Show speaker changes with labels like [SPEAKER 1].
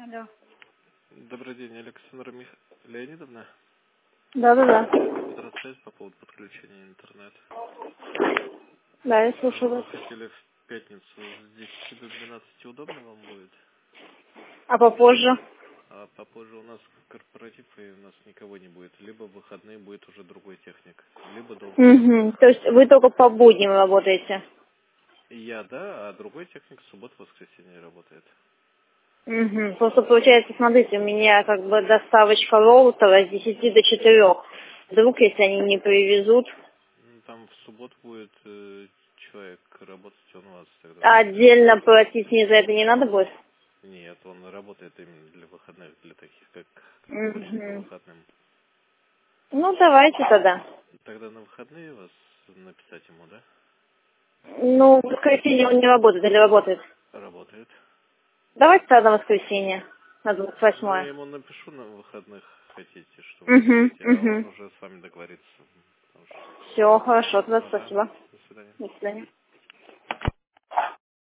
[SPEAKER 1] Да.
[SPEAKER 2] Добрый день, Александра Леонидовна.
[SPEAKER 1] Да.
[SPEAKER 2] Здравствуйте, по поводу подключения интернета.
[SPEAKER 1] Да, я слушаю
[SPEAKER 2] Вы
[SPEAKER 1] вас.
[SPEAKER 2] хотели в пятницу с 10 до 12, удобно вам будет?
[SPEAKER 1] А попозже?
[SPEAKER 2] А попозже у нас корпоратив, и у нас никого не будет. Либо в выходные будет уже другой техник, либо до
[SPEAKER 1] Угу.
[SPEAKER 2] выходных.
[SPEAKER 1] То есть вы только по будням работаете?
[SPEAKER 2] Я, да, а другой техник в субботу-воскресенье работает.
[SPEAKER 1] Угу. Просто получается, смотрите, у меня как бы доставочка роутера с 10 до 4. Вдруг, если они не привезут,
[SPEAKER 2] Там в субботу будет человек работать, он у вас тогда
[SPEAKER 1] а
[SPEAKER 2] будет.
[SPEAKER 1] отдельно платить мне за это не надо будет?
[SPEAKER 2] Нет, он работает именно для выходных, для таких, как рабочий по
[SPEAKER 1] Угу.
[SPEAKER 2] выходным.
[SPEAKER 1] Ну, давайте тогда.
[SPEAKER 2] Тогда на выходные вас написать ему, да?
[SPEAKER 1] Ну, в воскресенье он не работает или работает?
[SPEAKER 2] Работает.
[SPEAKER 1] Давайте тогда воскресенье, на
[SPEAKER 2] Ну, я
[SPEAKER 1] 28-е.
[SPEAKER 2] ему напишу на выходных, хотите, что вы хотите, а он
[SPEAKER 1] Угу.
[SPEAKER 2] уже с вами договорится. Потому что...
[SPEAKER 1] Все, хорошо, тогда
[SPEAKER 2] Ага,
[SPEAKER 1] спасибо.
[SPEAKER 2] до свидания.
[SPEAKER 1] До свидания.